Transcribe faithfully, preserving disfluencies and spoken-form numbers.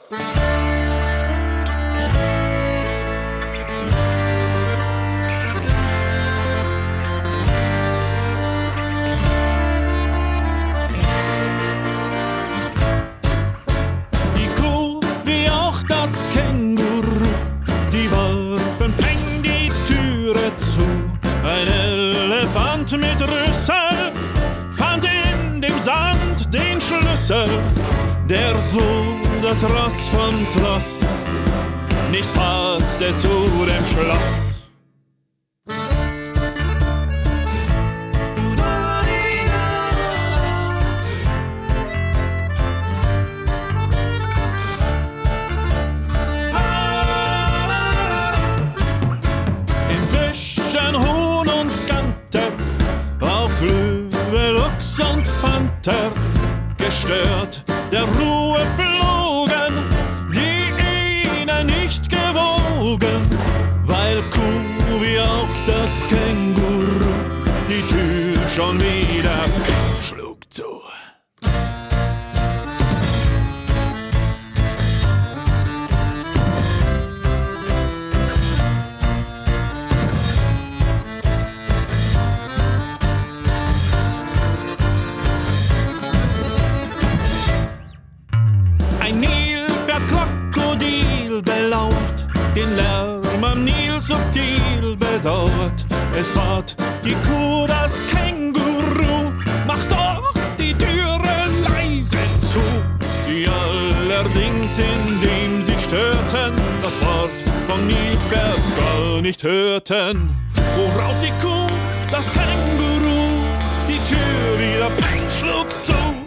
Das Känguru, die warfen peng die Türe zu. Ein Elefant mit Rüssel fand in dem Sand den Schlüssel. Der Sohn, das Ross von Tross, nicht passte zu dem Schloss. Huhn und Ganter, auf Löwe, Luchs und Panther, gestört der Ruhe flogen, die ihnen nicht gewogen, weil Kuh wie auch das Känguru die Tür schon wieder schlug zu. Ein Nilpferd-Krokodil belauert, den Lärm am Nil subtil bedauert. Es bat die Kuh das Känguru, mach doch die Türe leise zu. Die allerdings, indem sie störten, das Wort vom Nilpferd gar nicht hörten. Worauf die Kuh, das Känguru, die Tür wieder peng schlug zu.